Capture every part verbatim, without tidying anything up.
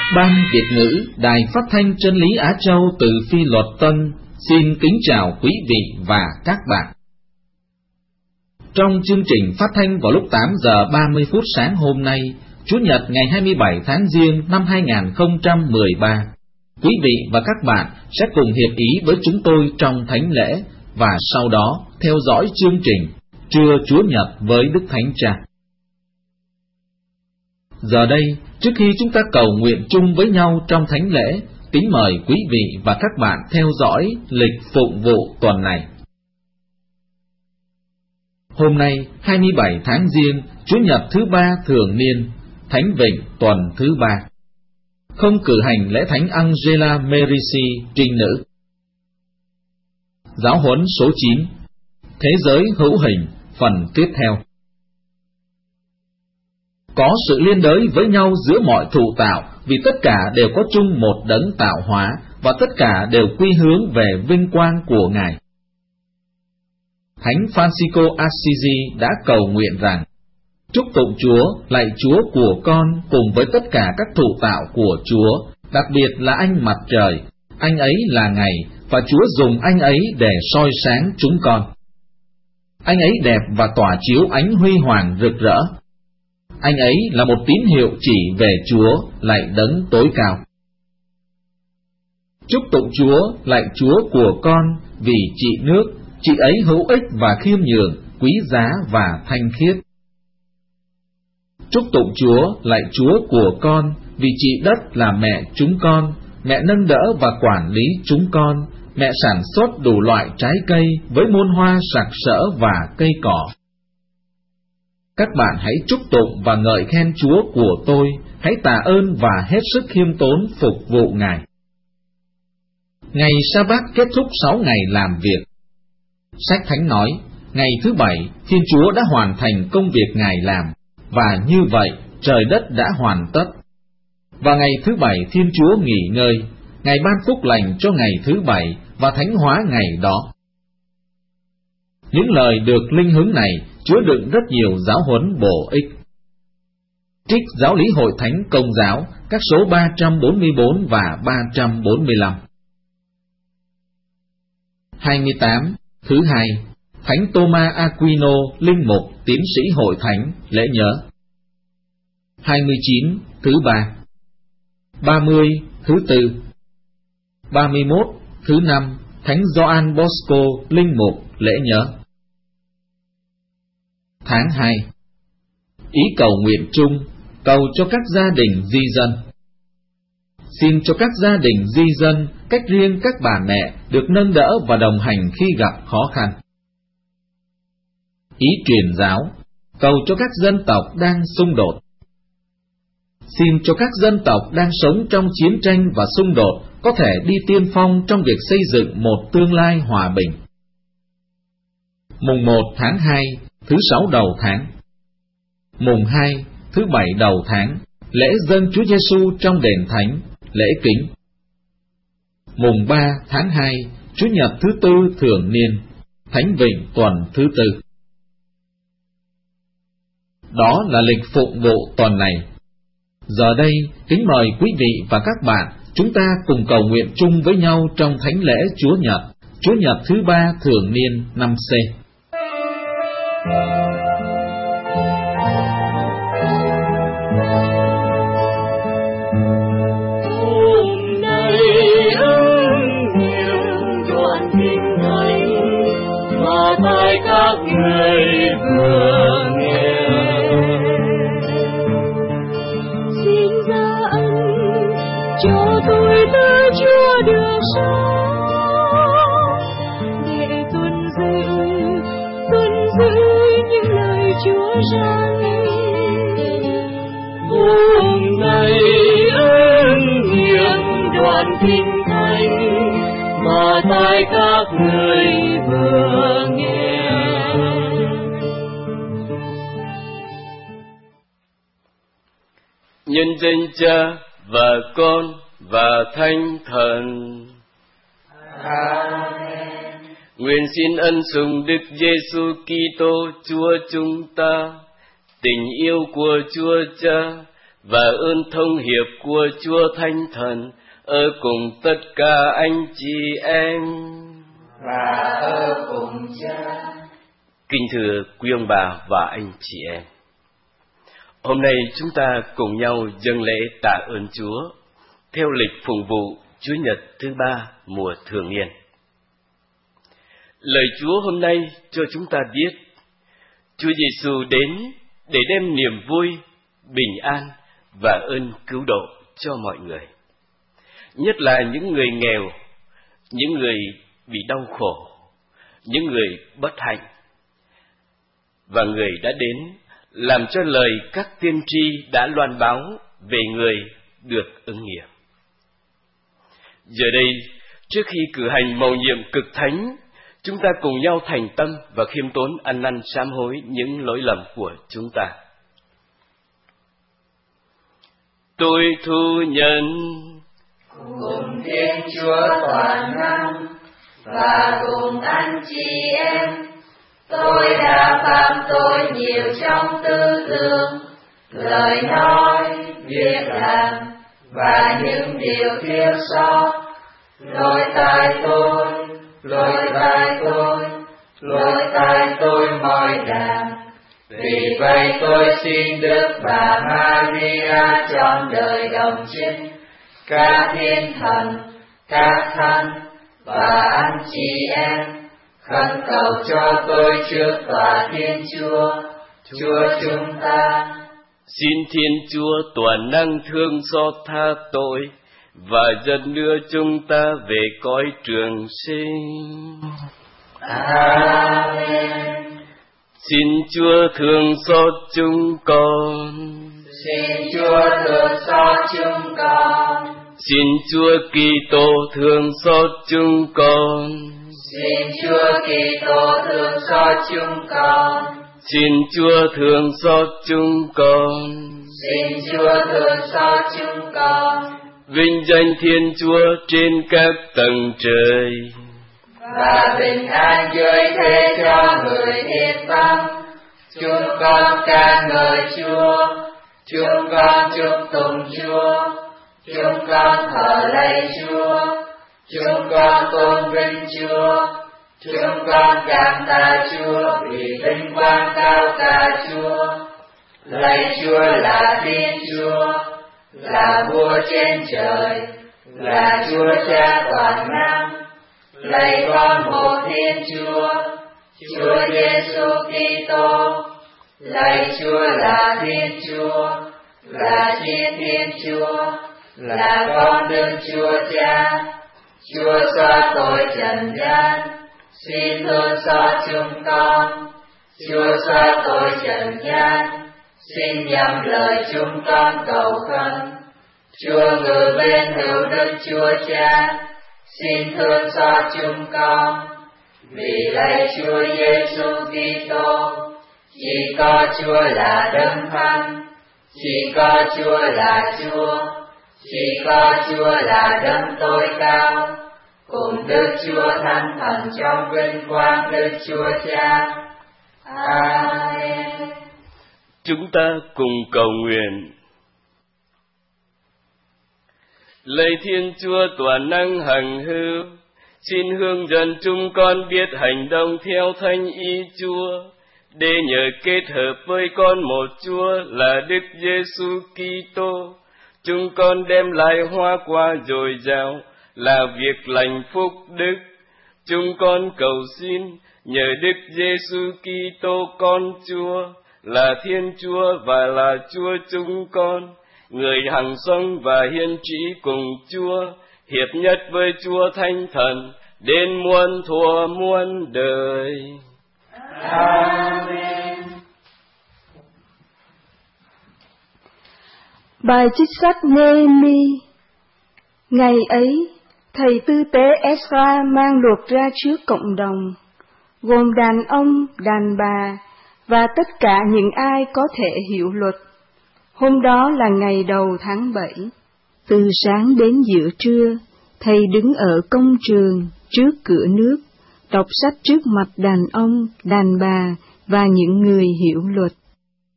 Ban Việt ngữ Đài Phát thanh Chân lý Á Châu từ Phi Luật Tân xin kính chào quý vị và các bạn. Trong chương trình phát thanh vào lúc tám giờ ba mươi phút sáng hôm nay, Chủ nhật ngày hai mươi bảy tháng Giêng năm hai nghìn không trăm mười ba, quý vị và các bạn sẽ cùng hiệp ý với chúng tôi trong thánh lễ và sau đó theo dõi chương trình Trưa Chúa Nhật với Đức Thánh Cha. Giờ đây, trước khi chúng ta cầu nguyện chung với nhau trong thánh lễ, kính mời quý vị và các bạn theo dõi lịch phụng vụ tuần này. Hôm nay, hai mươi bảy tháng Giêng, Chủ nhật thứ ba thường niên, Thánh Vịnh tuần thứ ba. Không cử hành lễ Thánh Angela Merici trinh nữ. Giáo huấn số chín. Thế giới hữu hình, phần tiếp theo. Có sự liên đới với nhau giữa mọi thụ tạo, vì tất cả đều có chung một đấng tạo hóa, và tất cả đều quy hướng về vinh quang của Ngài. Thánh Francisco Assisi đã cầu nguyện rằng: chúc tụng Chúa, lạy Chúa của con cùng với tất cả các thụ tạo của Chúa, đặc biệt là anh mặt trời, anh ấy là ngày, và Chúa dùng anh ấy để soi sáng chúng con. Anh ấy đẹp và tỏa chiếu ánh huy hoàng rực rỡ. Anh ấy là một tín hiệu chỉ về Chúa, lạy đấng tối cao. Chúc tụng Chúa, lạy Chúa của con, vì chị nước, chị ấy hữu ích và khiêm nhường, quý giá và thanh khiết. Chúc tụng Chúa, lạy Chúa của con, vì chị đất là mẹ chúng con, mẹ nâng đỡ và quản lý chúng con, mẹ sản xuất đủ loại trái cây với muôn hoa sặc sỡ và cây cỏ. Các bạn hãy chúc tụng và ngợi khen Chúa của tôi, hãy tạ ơn và hết sức khiêm tốn phục vụ Ngài. Ngày Sa-bát kết thúc sáu ngày làm việc. Sách Thánh nói, ngày thứ bảy, Thiên Chúa đã hoàn thành công việc Ngài làm, và như vậy trời đất đã hoàn tất. Và ngày thứ bảy Thiên Chúa nghỉ ngơi, Ngài ban phúc lành cho ngày thứ bảy và thánh hóa ngày đó. Những lời được linh hướng này chứa đựng rất nhiều giáo huấn bổ ích. Trích Giáo lý Hội Thánh Công giáo, các số ba trăm bốn mươi bốn và ba trăm bốn mươi lăm. hai mươi tám. Thứ hai, Thánh Thomas Aquino, linh mục, tiến sĩ Hội Thánh, lễ nhớ. hai mươi chín. Thứ ba. ba mươi. Thứ tư. ba mươi mốt. Thứ năm, Thánh Gioan Bosco, linh mục, lễ nhớ. Tháng hai. Ý cầu nguyện chung, cầu cho các gia đình di dân. Xin cho các gia đình di dân, cách riêng các bà mẹ, được nâng đỡ và đồng hành khi gặp khó khăn. Ý truyền giáo, cầu cho các dân tộc đang xung đột. Xin cho các dân tộc đang sống trong chiến tranh và xung đột có thể đi tiên phong trong việc xây dựng một tương lai hòa bình. Mùng một tháng hai, thứ sáu đầu tháng. Mùng hai, thứ bảy đầu tháng, lễ dâng Chúa Giêsu trong đền thánh, lễ kính. Mùng ba tháng hai, Chủ nhật thứ tư thường niên, Thánh Vịnh tuần thứ tư. Đó là lịch phụng vụ tuần này. Giờ đây, kính mời quý vị và các bạn, chúng ta cùng cầu nguyện chung với nhau trong thánh lễ Chúa Nhật, Chúa Nhật thứ ba thường niên năm C. Hôm nay ơn niềm đoạn kinh thánh mà tại các người vừa nghe. Xin ra ân cho tôi từ Chúa được sống, để tuân giữ, tuân giữ những lời Chúa răn. Hôm nay ơn niềm đoạn kinh thánh mà tại các người vừa nghe. Nhân danh Cha và Con và Thánh Thần. Amen. Nguyện xin ân sủng Đức Giêsu Kitô Chúa chúng ta, tình yêu của Chúa Cha và ơn thông hiệp của Chúa Thánh Thần ở cùng tất cả anh chị em và ở cùng Cha. Kính thưa quý ông bà và anh chị em, hôm nay chúng ta cùng nhau dâng lễ tạ ơn Chúa theo lịch phụng vụ Chúa Nhật thứ ba mùa thường niên. Lời Chúa hôm nay cho chúng ta biết Chúa Giêsu đến để đem niềm vui, bình an và ơn cứu độ cho mọi người, nhất là những người nghèo, những người bị đau khổ, những người bất hạnh, và người đã đến làm cho lời các tiên tri đã loan báo về người được ứng nghiệm. Giờ đây, trước khi cử hành mầu nhiệm cực thánh, chúng ta cùng nhau thành tâm và khiêm tốn ăn năn sám hối những lỗi lầm của chúng ta. Tôi thu nhận cùng Thiên Chúa toàn năng và cùng anh chị em, tôi đã phạm tội nhiều trong tư tưởng, lời nói, việc làm và những điều thiếu sót. Lỗi tại tôi, lỗi tại tôi, lỗi tại tôi mọi đàng. Vì vậy tôi xin Đức Bà Maria trọn đời đồng trinh, các thiên thần, các thánh và anh chị em khẩn cầu cho tôi trước tòa Thiên Chúa, Chúa chúng ta. Xin Thiên Chúa toàn năng thương xót tha tội và dẫn đưa chúng ta về cõi trường sinh. Amen. Xin Chúa thương xót chúng con. Xin Chúa thương xót chúng con. Xin Chúa Kitô thương xót chúng con. Xin Chúa Kitô thương xót chúng con. Xin Chúa thương xót chúng con. Xin Chúa thương xót chúng con. Vinh danh Thiên Chúa trên các tầng trời, và bình an dưới thế cho người thiện tâm. Chúng con ca ngợi Chúa, chúng con chúc tụng Chúa, chúng con thờ lạy Chúa, chúng con tôn vinh Chúa, chúng con cảm tạ Chúa vì vinh quang cao cả Chúa. Lạy Chúa là Thiên Chúa, là Vua trên trời, là Chúa Cha toàn năng. Lạy con một Thiên Chúa, Chúa Giêsu Kitô. Lạy Chúa là Thiên Chúa, là Thiên Thiên Chúa, là con Đức Chúa Cha. Chúa xóa tội trần gian, xin thương xót chúng con. Chúa xóa tội trần gian, xin nhắm lời chúng con cầu khẩn. Chúa ngự bên hữu Đức Chúa Cha, xin thương xót chúng con. Vì lạy Chúa Giêsu Kitô, chỉ có Chúa là Đấng Thánh, chỉ có Chúa là Chúa, chỉ có Chúa là Đấng tối cao, cùng Đức Chúa Thánh Thần trong vinh quang Đức Chúa Cha. Amen. Chúng ta cùng cầu nguyện. Lạy Thiên Chúa toàn năng hằng hữu, xin hướng dẫn chúng con biết hành động theo thánh ý Chúa, để nhờ kết hợp với con một Chúa là Đức Giêsu Kitô, chúng con đem lại hoa quả dồi dào là việc lành phúc đức. Chúng con cầu xin nhờ Đức Giêsu Kitô con Chúa, là Thiên Chúa và là Chúa chúng con, người hằng sống và hiên trị cùng Chúa, hiệp nhất với Chúa Thánh Thần, đến muôn thuở muôn đời. Amen. Bài trích sách Nê-mi. Ngày ấy, thầy tư tế Esra mang luật ra trước cộng đồng, gồm đàn ông, đàn bà và tất cả những ai có thể hiểu luật. Hôm đó là ngày đầu tháng bảy. Từ sáng đến giữa trưa, thầy đứng ở công trường trước cửa nước, đọc sách trước mặt đàn ông, đàn bà và những người hiểu luật.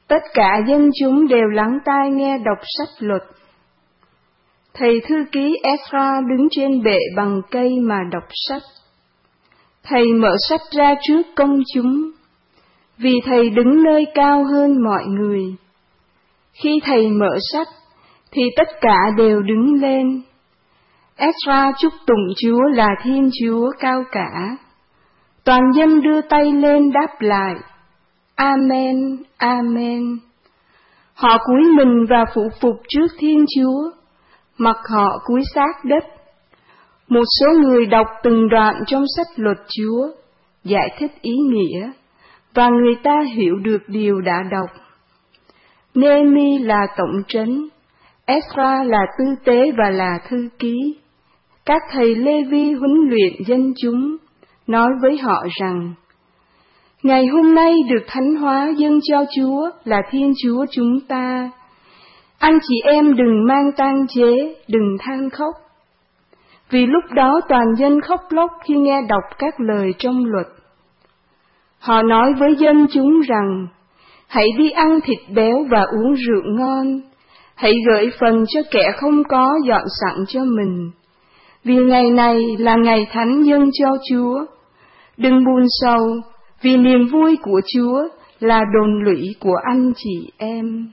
Tất cả dân chúng đều lắng tai nghe đọc sách luật. Thầy thư ký Ezra đứng trên bệ bằng cây mà đọc sách. Thầy mở sách ra trước công chúng, vì thầy đứng nơi cao hơn mọi người. Khi thầy mở sách, thì tất cả đều đứng lên. Ezra chúc tụng Chúa là Thiên Chúa cao cả. Toàn dân đưa tay lên đáp lại, Amen, Amen. Họ cúi mình và phụ phục trước Thiên Chúa, mặt họ cúi sát đất. Một số người đọc từng đoạn trong sách luật Chúa, giải thích ý nghĩa, và người ta hiểu được điều đã đọc. Nehemi là tổng trấn, Ezra là tư tế và là thư ký. Các thầy Lê-vi huấn luyện dân chúng, nói với họ rằng, ngày hôm nay được thánh hóa dâng cho Chúa là Thiên Chúa chúng ta. Anh chị em đừng mang tang chế, đừng than khóc. Vì lúc đó toàn dân khóc lóc khi nghe đọc các lời trong luật. Họ nói với dân chúng rằng, hãy đi ăn thịt béo và uống rượu ngon, hãy gửi phần cho kẻ không có dọn sẵn cho mình. Vì ngày này là ngày thánh dâng cho Chúa. Đừng buồn sầu, vì niềm vui của Chúa là đồn lụy của anh chị em.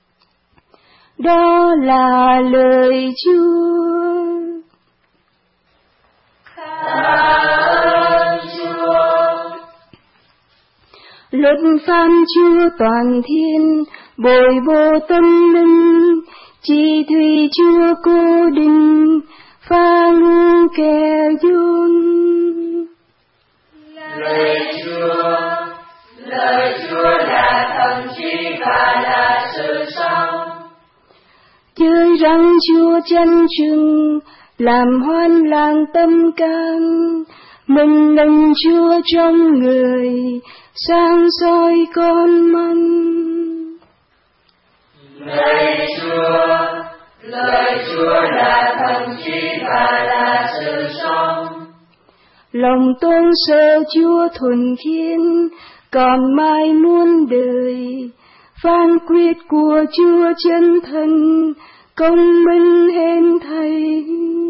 Đó là lời Chúa. Ơn Chúa. Luật phán Chúa toàn thiên, bồi bổ tâm linh, chỉ thủy Chúa cô đình, pha ngu kẻ dôn. Lời Chúa, lời Chúa là thần trí và là sự sống. Chơi răng Chúa chân chừng, làm hoan làng tâm can, mình lần Chúa trong người, sáng soi con mắt. Lời Chúa, lời Chúa là thần trí và là sự sống. Lòng tôn sợ Chúa thuần khiết, còn mãi muôn đời, phán quyết của Chúa chân thân, công minh hên thầy.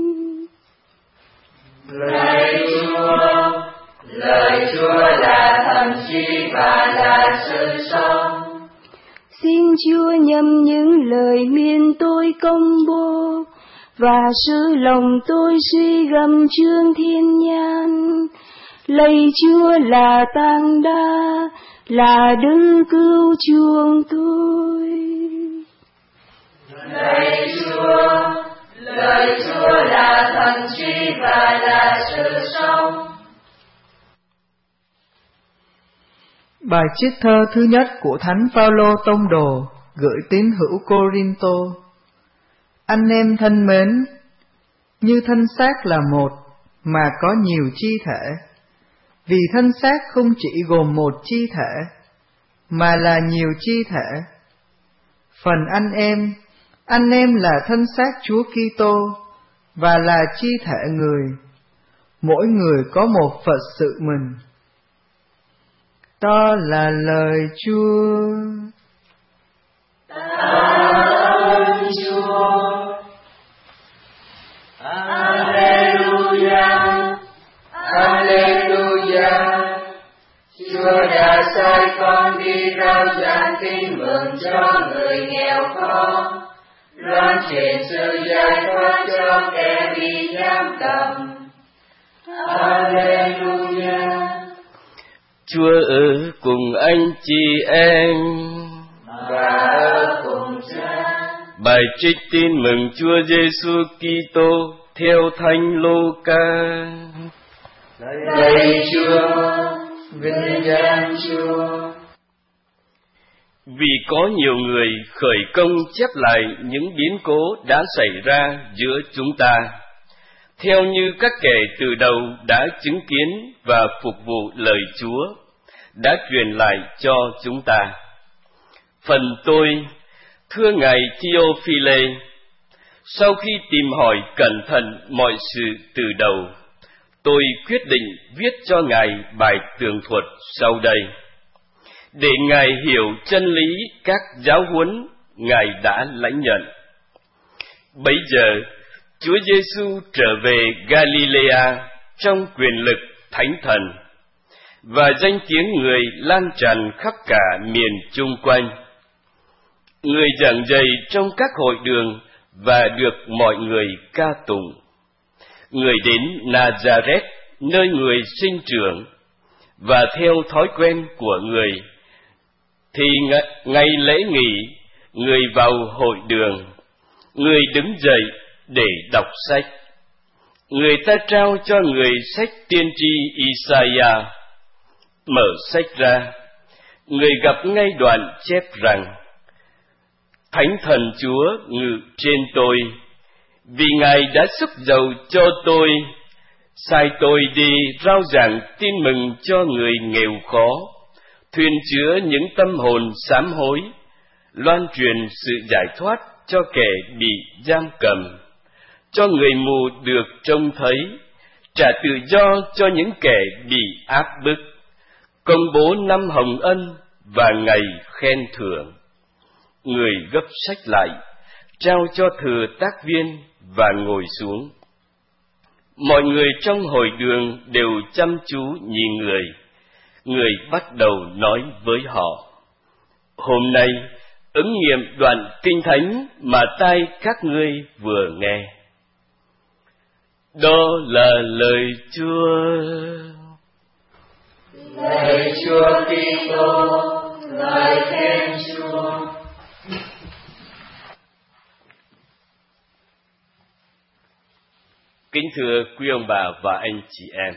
Lời Chúa, lời Chúa là thần trí và là sự sống. Xin Chúa nhầm những lời miên tôi công bố, và sự lòng tôi suy gầm chương thiên nhan. Lạy Chúa là tang đa, là đấng cứu chuộc tôi. Lạy Chúa, lời Chúa là thần trí và là sự sống. Bài trích thơ thứ nhất của Thánh Phaolô tông đồ gửi tín hữu Cô-rin-tô. Anh em thân mến, như thân xác là một mà có nhiều chi thể, vì thân xác không chỉ gồm một chi thể mà là nhiều chi thể. Phần anh em, anh em là thân xác Chúa Kitô và là chi thể người, mỗi người có một phận sự mình. Đó là lời Chúa. Ơn Chúa. Alleluia, Alleluia. Chúa đã sai con đi rao giảng tin mừng cho người nghèo khó, loan truyền sự giải thoát cho kẻ bị giam cầm. Alleluia. Chúa ở cùng anh chị em và ở cùng Cha. Bài trích tin mừng Chúa Giêsu Kitô theo Thánh Lô-ca. Lạy Chúa, vinh danh Chúa. Vì có nhiều người khởi công chép lại những biến cố đã xảy ra giữa chúng ta, theo như các kẻ từ đầu đã chứng kiến và phục vụ lời Chúa, đã truyền lại cho chúng ta. Phần tôi, thưa Ngài Theophile, sau khi tìm hỏi cẩn thận mọi sự từ đầu, tôi quyết định viết cho Ngài bài tường thuật sau đây. để Ngài hiểu chân lý các giáo huấn Ngài đã lãnh nhận. Bấy giờ, Chúa Giêsu trở về Galilea trong quyền lực Thánh Thần, và danh tiếng Người lan tràn khắp cả miền chung quanh. Người giảng dạy trong các hội đường và được mọi người ca tụng. Người đến Nazareth, nơi người sinh trưởng, và theo thói quen của người, thì ngày lễ nghỉ, người vào hội đường, người đứng dậy để đọc sách. Người ta trao cho người sách tiên tri Isaiah. Mở sách ra, người gặp ngay đoạn chép rằng: Thánh Thần Chúa ngự trên tôi, vì Ngài đã xức dầu cho tôi, sai tôi đi rao giảng tin mừng cho người nghèo khó, thuyền chứa những tâm hồn sám hối, loan truyền sự giải thoát cho kẻ bị giam cầm, cho người mù được trông thấy, trả tự do cho những kẻ bị áp bức, công bố năm hồng ân và ngày khen thưởng. Người gấp sách lại, trao cho thừa tác viên và ngồi xuống. Mọi người trong hội đường đều chăm chú nhìn người. Người bắt đầu nói với họ: Hôm nay ứng nghiệm đoạn kinh thánh mà tai các ngươi vừa nghe. Đó là lời Chúa. Lời Chúa Kitô, lời khen Chúa. Kính thưa quý ông bà và anh chị em,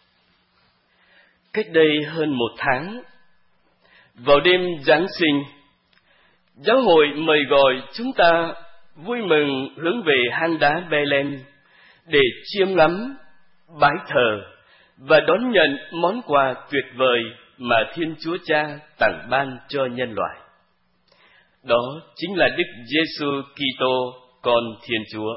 cách đây hơn một tháng, vào đêm Giáng sinh, giáo hội mời gọi chúng ta vui mừng hướng về hang đá Bethlehem để chiêm ngắm, bái thờ và đón nhận món quà tuyệt vời mà Thiên Chúa Cha tặng ban cho nhân loại. Đó chính là Đức Giêsu Kitô, Con Thiên Chúa.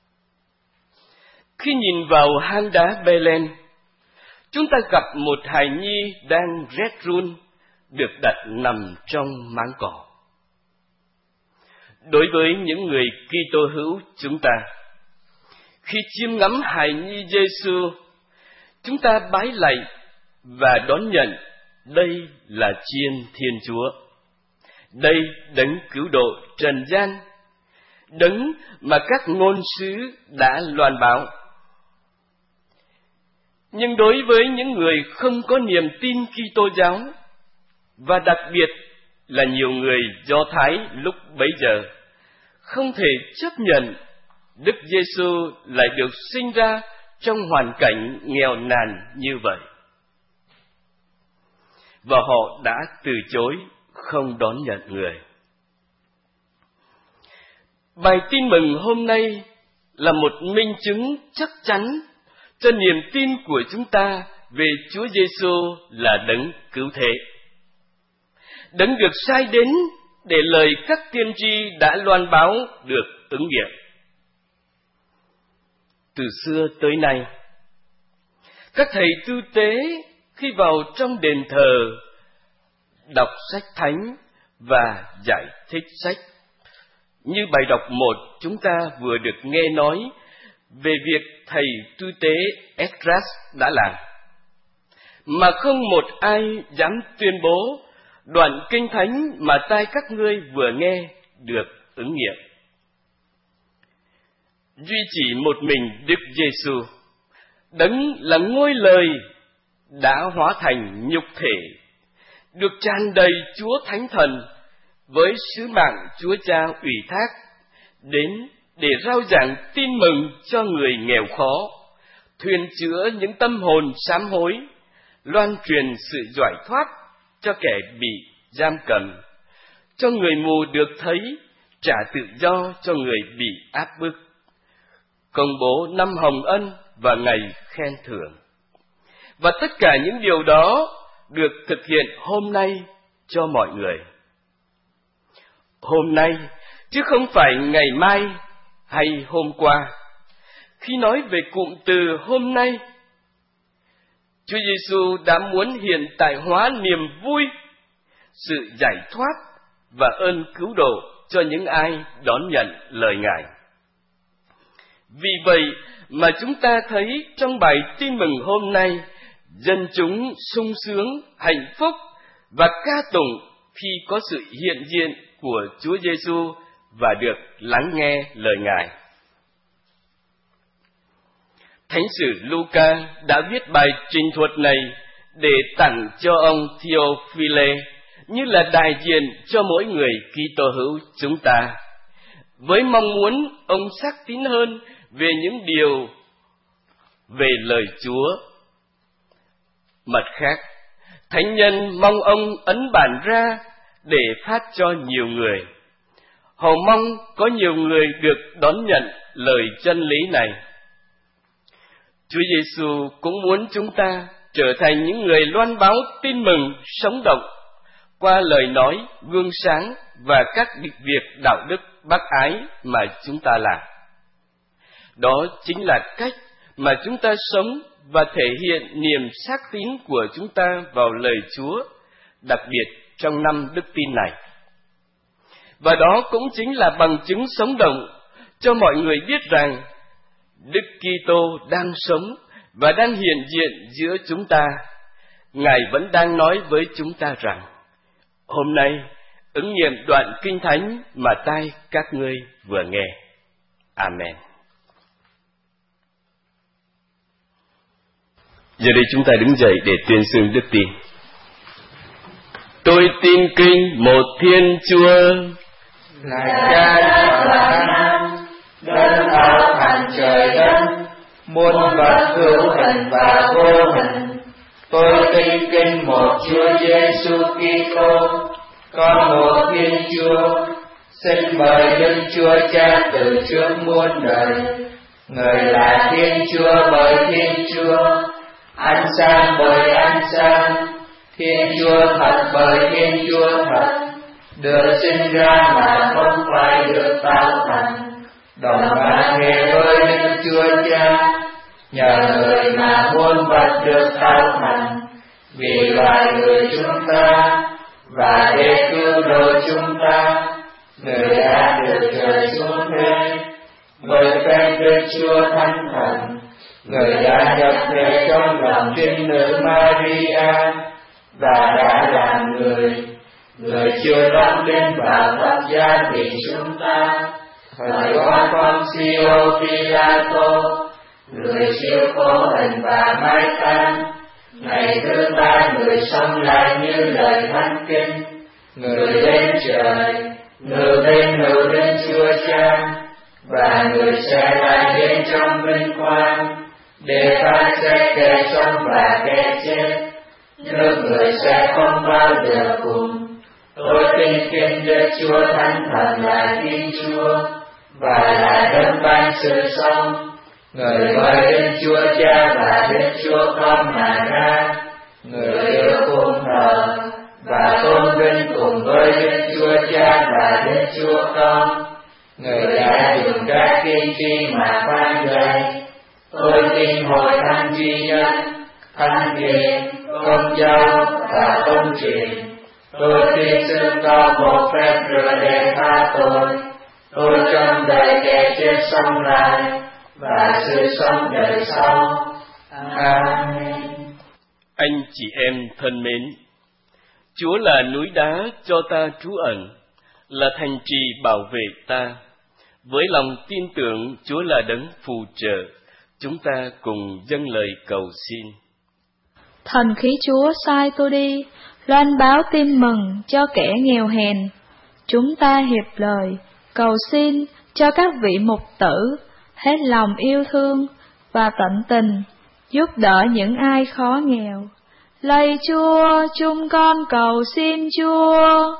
Khi nhìn vào hang đá Bethlehem, chúng ta gặp một hài nhi đang rét run, được đặt nằm trong máng cỏ. Đối với những người Kitô hữu chúng ta, khi chiêm ngắm hài nhi Giêsu, chúng ta bái lạy và đón nhận đây là Chiên Thiên Chúa. Đây đấng cứu độ trần gian, đấng mà các ngôn sứ đã loan báo. Nhưng đối với những người không có niềm tin Kitô giáo, và đặc biệt là nhiều người Do Thái lúc bấy giờ, không thể chấp nhận Đức Giêsu lại được sinh ra trong hoàn cảnh nghèo nàn như vậy, và họ đã từ chối không đón nhận người. Bài tin mừng hôm nay là một minh chứng chắc chắn cho niềm tin của chúng ta về Chúa Giêsu là đấng cứu thế, đấng được sai đến để lời các tiên tri đã loan báo được ứng nghiệm. Từ xưa tới nay, các thầy tư tế khi vào trong đền thờ đọc sách thánh và giải thích sách, như bài đọc một chúng ta vừa được nghe nói về việc thầy tư tế Esdras đã làm, mà không một ai dám tuyên bố đoạn kinh thánh mà tai các ngươi vừa nghe được ứng nghiệm. Duy chỉ một mình Đức Giêsu, đấng là ngôi lời đã hóa thành nhục thể, được tràn đầy Chúa Thánh Thần với sứ mạng Chúa Cha ủy thác đến để rao giảng tin mừng cho người nghèo khó, thuyền chữa những tâm hồn sám hối, loan truyền sự giải thoát cho kẻ bị giam cầm, cho người mù được thấy, trả tự do cho người bị áp bức, công bố năm hồng ân và ngày khen thưởng. Và tất cả những điều đó được thực hiện hôm nay cho mọi người. Hôm nay, chứ không phải ngày mai hay hôm qua. Khi nói về cụm từ hôm nay, Chúa Giêsu đã muốn hiện tại hóa niềm vui sự giải thoát và ơn cứu độ cho những ai đón nhận lời Ngài. Vì vậy mà chúng ta thấy trong bài tin mừng hôm nay, dân chúng sung sướng, hạnh phúc và ca tụng khi có sự hiện diện của Chúa Giêsu và được lắng nghe lời Ngài. Thánh sử Luca đã viết bài trình thuật này để tặng cho ông Theophile như là đại diện cho mỗi người Kitô hữu chúng ta, với mong muốn ông xác tín hơn về những điều về lời Chúa. Mặt khác, thánh nhân mong ông ấn bản ra để phát cho nhiều người. Họ mong có nhiều người được đón nhận lời chân lý này. Chúa Giêsu cũng muốn chúng ta trở thành những người loan báo tin mừng sống động qua lời nói, gương sáng và các việc đạo đức bác ái mà chúng ta làm. Đó chính là cách mà chúng ta sống và thể hiện niềm xác tín của chúng ta vào lời Chúa, đặc biệt trong năm đức tin này. Và đó cũng chính là bằng chứng sống động cho mọi người biết rằng Đức Kitô đang sống và đang hiện diện giữa chúng ta. Ngài vẫn đang nói với chúng ta rằng, hôm nay ứng nghiệm đoạn Kinh Thánh mà tai các ngươi vừa nghe. Amen. Giờ đây chúng ta đứng dậy để tuyên xưng đức tin. Tôi tin kính một Thiên Chúa, là Cha toàn năng, đấng tạo thành trời đất, muôn vật hữu hình và vô hình. Tôi tin kính một Chúa Giêsu Kitô, con một Thiên Chúa, sinh bởi Đức Chúa Cha từ trước muôn đời. Người là Thiên Chúa bởi Thiên Chúa, ánh sáng bởi ánh sáng, Thiên Chúa thật bởi Thiên Chúa thật, được sinh ra mà không phải được tạo thành, đồng mà hệ với Đức Chúa Cha, nhờ người mà muôn vật được tạo thành, vì loài người chúng ta và để cứu độ chúng ta, người đã được trời xuống thế, bởi phép Đức Chúa Thánh Thần. Người đã nhập thể trong lòng trinh nữ Maria và đã làm người. Người chưa đón lên và thập giá vì chúng ta. Thời qua Poncio Pilato, người chịu khổ hình và mai táng. Ngày thứ ba người sống lại như lời Thánh Kinh. Người lên trời, người lên hữu đến Chúa Cha, và người sẽ lại đến trong vinh quang để phán xét kẻ sống và kẻ chết. Nước người sẽ không bao giờ cùng. Tôi tin kính Đức Chúa Thánh Thần là Thiên Chúa và là đấng ban sự sống. Người bởi Đức Chúa Cha và Đức Chúa Con mà ra. Người được cung thờ và tôn vinh cùng với Đức Chúa Cha và Đức Chúa Con. Người đã dùng các tiên tri mà phán dạy. Tôi tin hội thánh duy nhất, thánh thiện, công giáo và công truyền. Tôi tin xưng có một phép rửa để tha tội. Tôi trong đời kẻ chết sống lại và sự sống đời sau. Amen. Anh chị em thân mến, Chúa là núi đá cho ta trú ẩn, là thành trì bảo vệ ta. Với lòng tin tưởng Chúa là đấng phù trợ, chúng ta cùng dâng lời cầu xin. Thần khí Chúa sai tôi đi, loan báo tin mừng cho kẻ nghèo hèn. Chúng ta hiệp lời, cầu xin cho các vị mục tử, hết lòng yêu thương và tận tình, giúp đỡ những ai khó nghèo. Lạy Chúa, chúng con cầu xin Chúa.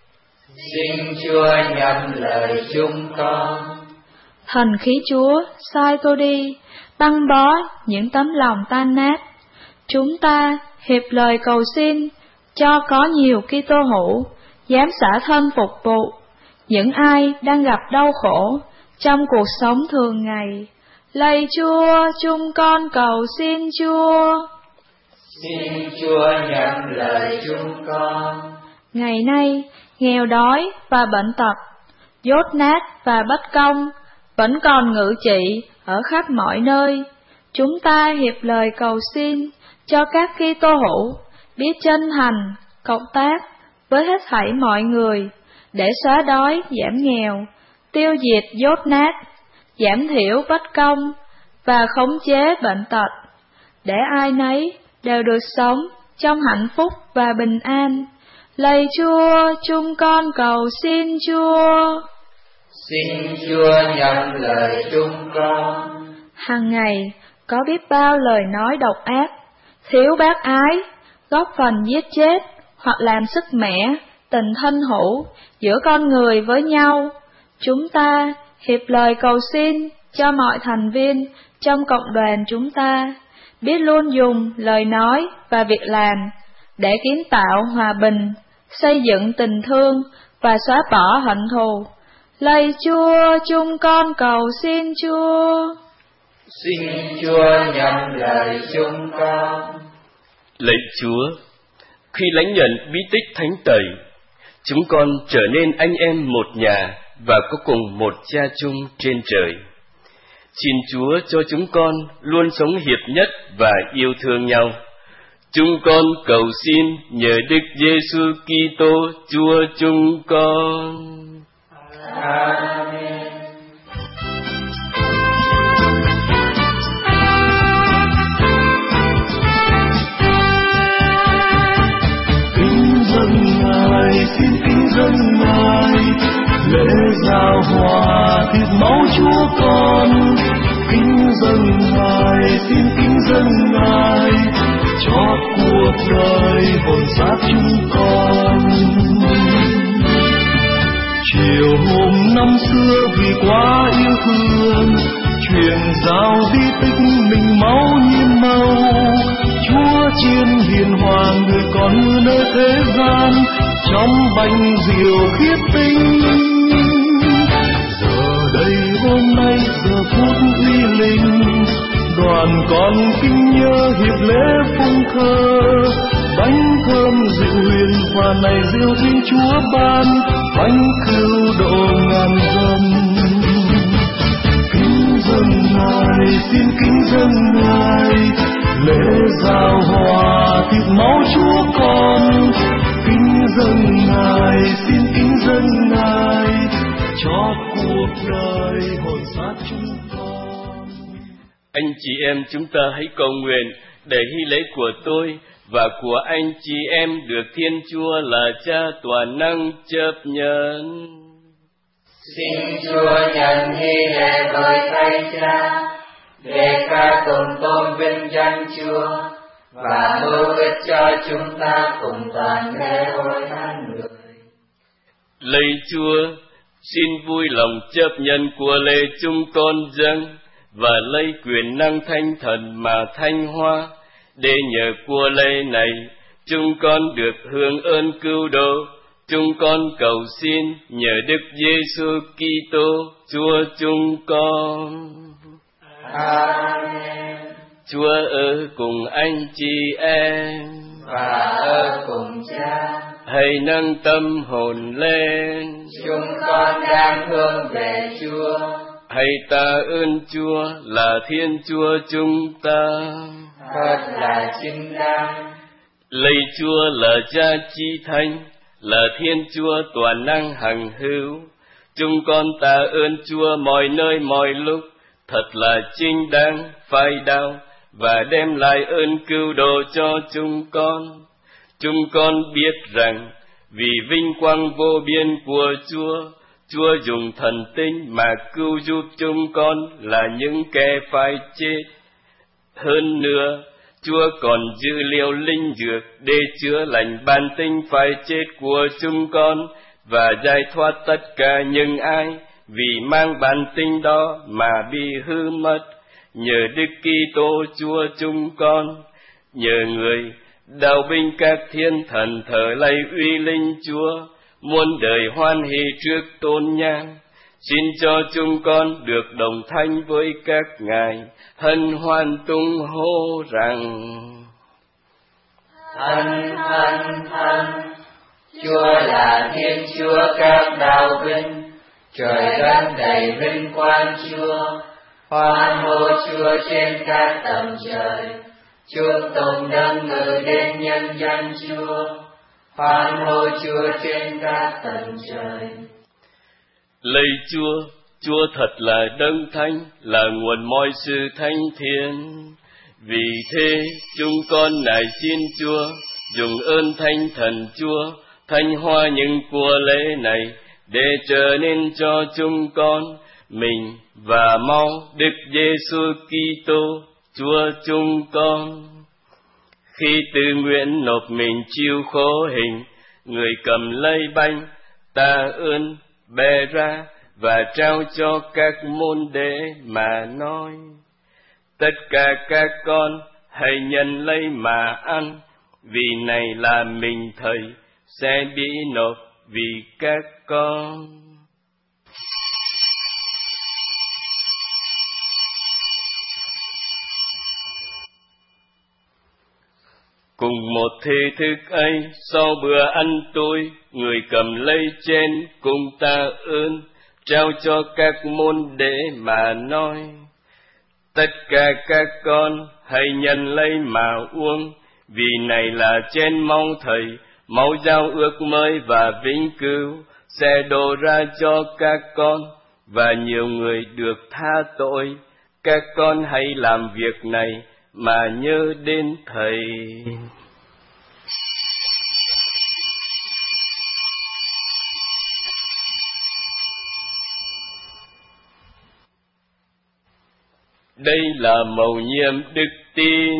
Xin Chúa nhậm lời chúng con. Thần khí Chúa sai tôi đi, băng bó những tấm lòng tan nát. Chúng ta hiệp lời cầu xin cho có nhiều Kitô hữu dám xả thân phục vụ những ai đang gặp đau khổ trong cuộc sống thường ngày. Lạy Chúa, chúng con cầu xin Chúa. Xin Chúa nhậm lời chúng con. ngày nay nghèo đói và bệnh tật, dốt nát và bất công vẫn còn ngự trị ở khắp mọi nơi. Chúng ta hiệp lời cầu xin cho các Kitô hữu biết chân thành, cộng tác với hết thảy mọi người để xóa đói, giảm nghèo, tiêu diệt dốt nát, giảm thiểu bất công và khống chế bệnh tật, để ai nấy đều được sống trong hạnh phúc và bình an. Lạy Chúa, chúng con cầu xin Chúa. Xin Chúa nhậm lời chúng con. Hằng ngày có biết bao lời nói độc ác, thiếu bác ái, góp phần giết chết hoặc làm sức mẻ tình thân hữu giữa con người với nhau. Chúng ta hiệp lời cầu xin cho mọi thành viên trong cộng đoàn chúng ta biết luôn dùng lời nói và việc làm để kiến tạo hòa bình, xây dựng tình thương và xóa bỏ hận thù. Lạy Chúa, chúng con cầu xin Chúa. Xin Chúa nhậm lời chúng con. Lạy Chúa, khi lãnh nhận bí tích thánh tẩy, chúng con trở nên anh em một nhà và có cùng một cha chung trên trời. Xin Chúa cho chúng con luôn sống hiệp nhất và yêu thương nhau. Chúng con cầu xin nhờ Đức Giêsu Kitô Chúa chúng con. Amen. Kính dâng Ngài, xin kính dâng Ngài, lễ giao hòa thịt máu Chúa con. Kính dâng Ngài, xin kính dâng Ngài, cho cuộc đời hồn xác chúng con. Chiều hôm năm xưa vì quá yêu thương, truyền giao di tích mình máu nhiệm màu. Chúa chiên hiền hoàng người con nơi thế gian, trong bánh rượu khiết tinh. Giờ đây hôm nay giờ phút uy linh, đoàn con kính nhớ hiệp lễ phong thơ. Bánh thơm dịu huyền hòa này rượu Thiên Chúa ban, bánh cứu độ ngàn dân. Kính dâng Ngài, xin kính dâng Ngài, lễ giao hòa thịt máu Chúa con. Kính dâng Ngài, xin kính dâng Ngài, cho cuộc đời hồn xác chúng con. Anh chị em chúng ta hãy cầu nguyện để hy lễ của tôi và của anh chị em được Thiên Chúa là Cha toàn năng chấp nhận. Xin Chúa nhận hy lễ với Thầy Cha, để ca tụng tôn vinh danh Chúa và hữu ích cho chúng ta cùng toàn thể hội thánh người. Lạy Chúa, xin vui lòng chấp nhận của lễ chúng con dâng và lấy quyền năng Thánh Thần mà thanh hóa, để nhờ của lễ này chúng con được hưởng ơn cứu độ. Chúng con cầu xin nhờ Đức Giêsu Kitô Chúa chúng con. Amen. Chúa ở cùng anh chị em và ở cùng Cha. Hãy nâng tâm hồn lên, chúng con đang hướng về Chúa. Hãy tạ ơn Chúa là Thiên Chúa chúng ta. Thật là chính đáng. Lạy Chúa là Cha Chí Thánh, là Thiên Chúa toàn năng hằng hữu. Chúng con tạ ơn Chúa mọi nơi mọi lúc, thật là chính đáng, phải đạo và đem lại ơn cứu độ cho chúng con. Chúng con biết rằng vì vinh quang vô biên của Chúa, Chúa dùng thần tinh mà cứu giúp chúng con là những kẻ phải chết. Hơn nữa, Chúa còn giữ liều linh dược để chữa lành bản tính phải chết của chúng con và giải thoát tất cả những ai vì mang bản tính đó mà bị hư mất. Nhờ Đức Kitô Chúa chúng con, nhờ người đạo binh các thiên thần thờ lạy uy linh Chúa, muôn đời hoan hỷ trước tôn nhang. Xin cho chúng con được đồng thanh với các ngài, hân hoan tung hô rằng: Thần, thần, thần, Chúa là Thiên Chúa các đạo vinh, trời đất đầy vinh quang Chúa. Hoan hô Chúa trên các tầng trời, chúc tụng đấng ngự đến nhân danh Chúa. Hoan hô Chúa trên các tầng trời. Lạy Chúa, Chúa thật là đấng thánh, là nguồn mọi sự thánh thiện. Vì thế chúng con nài xin Chúa dùng ơn thánh thần Chúa thanh hoa những của lễ này, để trở nên cho chúng con mình và mau Đức Giêsu Kitô Chúa chúng con. Khi tự nguyện nộp mình chịu khổ hình, người cầm lấy bánh tạ ơn bè ra và trao cho các môn đệ mà nói: tất cả các con hãy nhận lấy mà ăn, vì này là mình Thầy sẽ bị nộp vì các con. Cùng một thế thức ấy, sau bữa ăn tối, người cầm lấy chén cùng tạ ơn, trao cho các môn đệ mà nói: tất cả các con hãy nhận lấy mà uống, vì này là chén máu Thầy, máu giao ước mới và vĩnh cửu, sẽ đổ ra cho các con và nhiều người được tha tội. Các con hãy làm việc này mà nhớ đến Thầy. Đây là mầu nhiệm đức tin.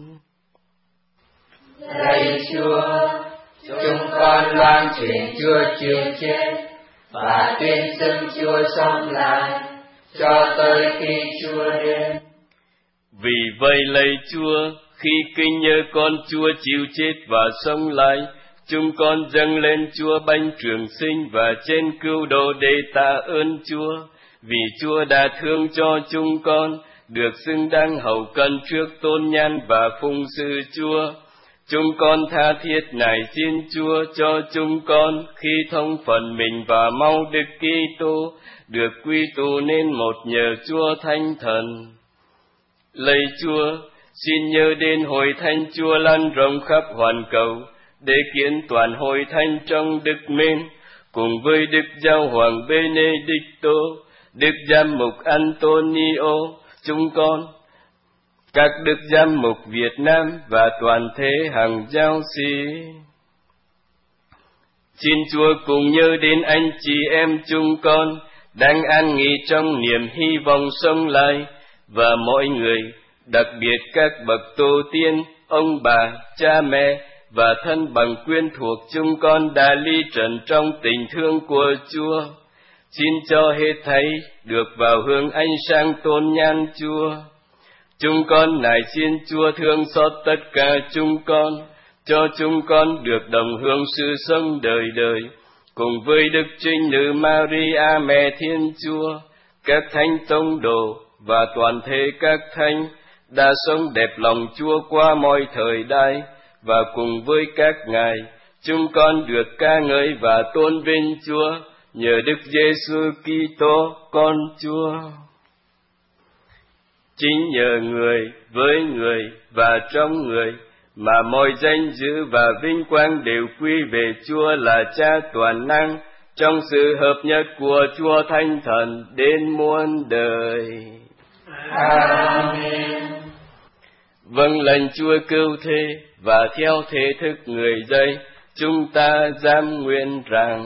Lạy Chúa, chúng con loan truyền Chúa chịu chết và tuyên xưng Chúa sống lại cho tới khi Chúa đến. Vì vậy lạy Chúa, khi kinh nhớ con Chúa chịu chết và sống lại, chúng con dâng lên Chúa bánh trường sinh và trên cứu độ để tạ ơn Chúa, vì Chúa đã thương cho chúng con được xứng đáng hầu cận trước tôn nhan và phụng sự Chúa. Chúng con tha thiết nài xin Chúa cho chúng con khi thông phần mình và mau Đức Kitô được quy tụ nên một nhờ Chúa Thánh Thần. Lạy Chúa, xin nhớ đến hội thánh Chúa lan rộng khắp hoàn cầu, để kiến toàn hội thánh trong đức mến, cùng với Đức Giáo hoàng Benedicto, Đức Giám mục Antonio, chúng con, các đức giám mục Việt Nam và toàn thể hàng giáo sĩ. Xin Chúa cùng nhớ đến anh chị em chúng con đang an nghỉ trong niềm hy vọng sống lại, và mọi người, đặc biệt các bậc tổ tiên, ông bà, cha mẹ và thân bằng quyến thuộc chúng con đã ly trần trong tình thương của Chúa. Xin cho hết thảy được vào hương ánh sáng tôn nhan Chúa. Chúng con nài xin Chúa thương xót tất cả chúng con, cho chúng con được đồng hưởng sự sống đời đời, cùng với Đức Trinh Nữ Maria Mẹ Thiên Chúa, các thánh tông đồ và toàn thể các thánh đã sống đẹp lòng Chúa qua mọi thời đại, và cùng với các ngài, chúng con được ca ngợi và tôn vinh Chúa nhờ Đức Giêsu Kitô con Chúa. Chính nhờ người, với người và trong người mà mọi danh dự và vinh quang đều quy về Chúa là Cha toàn năng, trong sự hợp nhất của Chúa Thánh Thần đến muôn đời. Amen. Vâng lệnh Chúa cứu thế, và theo thế thức người dạy, chúng ta dám nguyện rằng: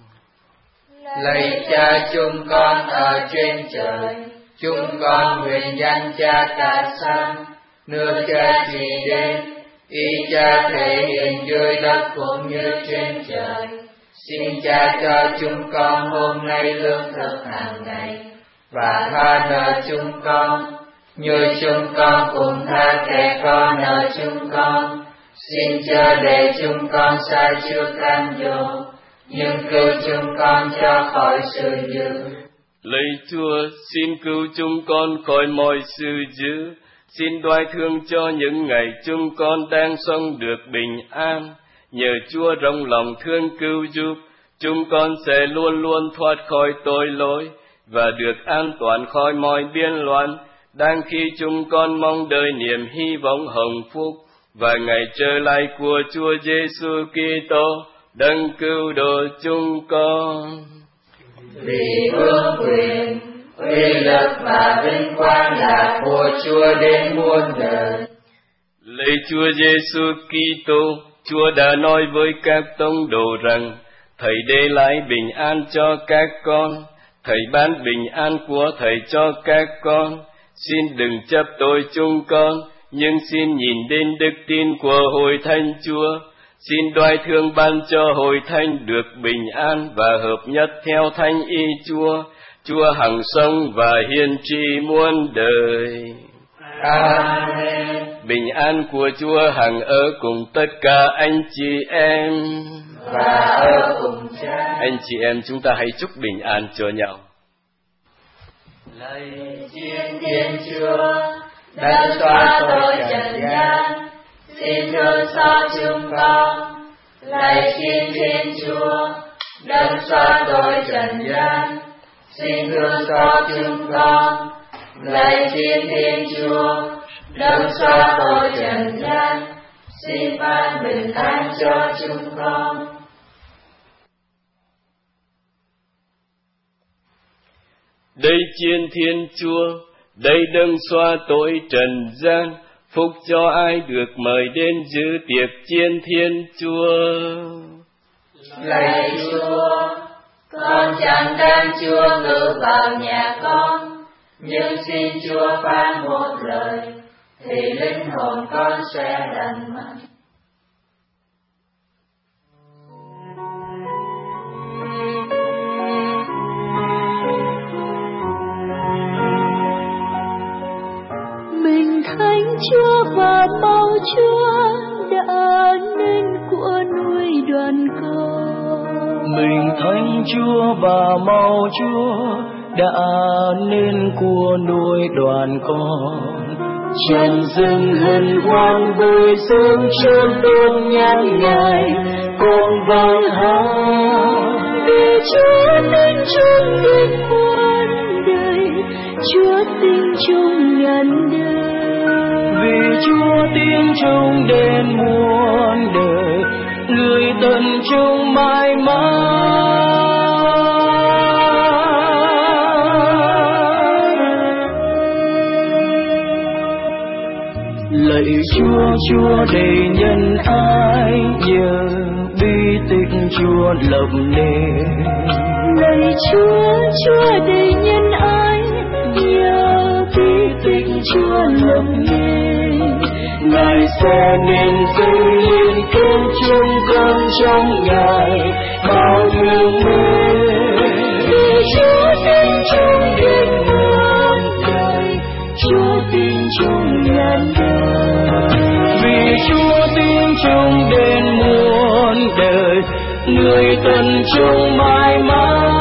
lạy Cha chúng con ở trên trời, chúng con nguyện danh Cha cả sang, nước Cha trị đến, ý Cha thể hiện dưới đất cũng như trên trời. Xin Cha cho chúng con hôm nay lương thực hàng ngày, và tha nợ chúng con như chúng con cũng tha kẻ có nợ chúng con. Xin chớ để chúng con sai trước cám dỗ, nhưng cứu chúng con cho khỏi sự dữ. Lạy Chúa, xin cứu chúng con khỏi mọi sự dữ. Xin đoái thương cho những ngày chúng con đang sống được bình an, Nhờ Chúa rộng lòng thương cứu giúp, chúng con sẽ luôn luôn thoát khỏi tội lỗi và được an toàn khỏi mọi biên loạn, đang khi chúng con mong đợi niềm hy vọng hồng phúc và ngày trở lại của Chúa Giêsu Kitô, đấng cứu độ chúng con. Vì vương quyền, uy lực và vinh quang là của Chúa đến muôn đời. Lạy Chúa Giêsu Kitô, Chúa đã nói với các tông đồ rằng Thầy để lại bình an cho các con, Thầy ban bình an của Thầy cho các con. Xin đừng chấp tội chúng con, nhưng xin nhìn đến đức tin của Hội Thánh Chúa. Xin đoái thương ban cho Hội Thánh được bình an và hợp nhất theo thánh ý Chúa. Chúa hằng sống và hiền trị muôn đời. Amen. Bình an của Chúa hằng ở cùng tất cả anh chị em và ở cùng Cha. Anh chị em chúng ta hãy chúc bình an cho nhau. Lạy Thiên Thiên Chúa, đã xóa tội trần gian, xin thương xót chúng con. Lạy Thiên Thiên Chúa, đã xóa tội trần gian, xin thương xót chúng con. Lạy Thiên Thiên Chúa, đã xóa tội trần gian, xin ban bình an cho chúng con. Đây Thiên Thiên Chúa, đây đấng xóa tội trần gian, phúc cho ai được mời đến dự tiệc Chiên Thiên Chúa. Lạy Chúa, con chẳng đem Chúa ngự vào nhà con, nhưng xin Chúa phán một lời, thì linh hồn con sẽ đành mạnh. Mình thánh Chúa và mau Chúa đã nên của nuôi đoàn con. Mình thánh Chúa và mau Chúa đã nên của nuôi đoàn con. Trần dừng hân hoan vui sướng trên tôn nhang Ngài, con vang hát. Vì Chúa nên chung đến muôn đời, Chúa tin chung ngàn đời. Vì Chúa tin chung đến muôn đời, người tận chung mãi mãi. Lạy Chúa, Chúa đầy nhân ái, nhờ bi tích Chúa lập nên. Lạy Chúa, Chúa đầy nhân ái, nhờ bi tích Chúa lập nên. Ngài sẽ nên dâng liên kết chúng con trong Ngài bao thương mến. Vì Chúa tin chung đến muôn đời, Chúa tin chung ngàn đời. Vì Chúa tin chung đến muôn đời, người tận chung mãi mãi.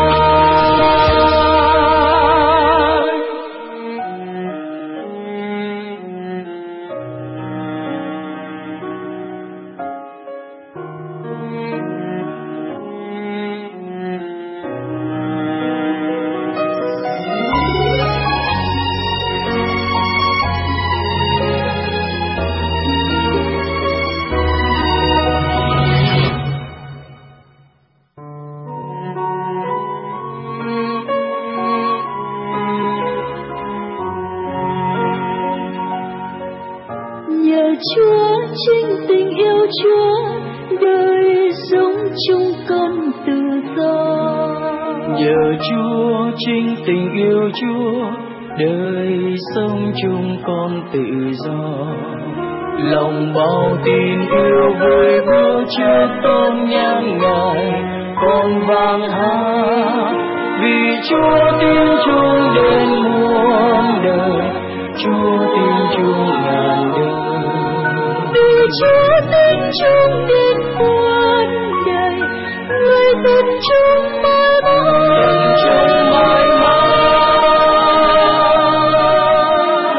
Chúa chính tình yêu Chúa, đời sống chung con tự do. Nhờ Chúa chính tình yêu Chúa, đời sống chung con tự do. Lòng bao tin yêu vui bước trước tôn nhang Ngài, con vang hát. Vì Chúa tin chung đến muôn đời, Chúa tin chung ngàn đời. Vì Chúa tin chung đến muôn đời, người tin chung mãi mãi. Chung mãi mãi.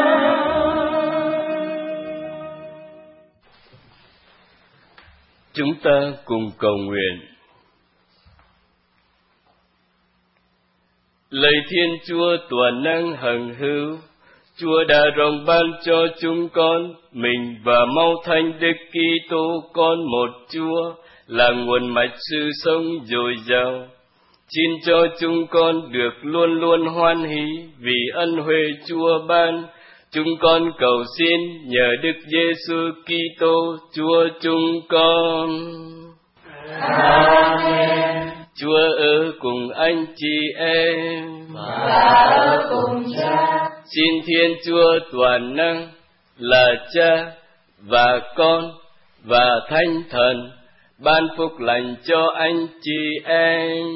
Chúng ta cùng cầu nguyện. Lạy Thiên Chúa toàn năng hằng hữu, Chúa đã rộng ban cho chúng con mình và mau thành Đức Kitô con một Chúa là nguồn mạch sự sống dồi dào. Xin cho chúng con được luôn luôn hoan hỷ vì ân huệ Chúa ban. Chúng con cầu xin nhờ Đức Giêsu Kitô Chúa chúng con. Amen. Chúa ở cùng anh chị em và ở cùng Cha. Xin Thiên Chúa toàn năng là Cha và Con và Thánh Thần ban phúc lành cho anh chị em.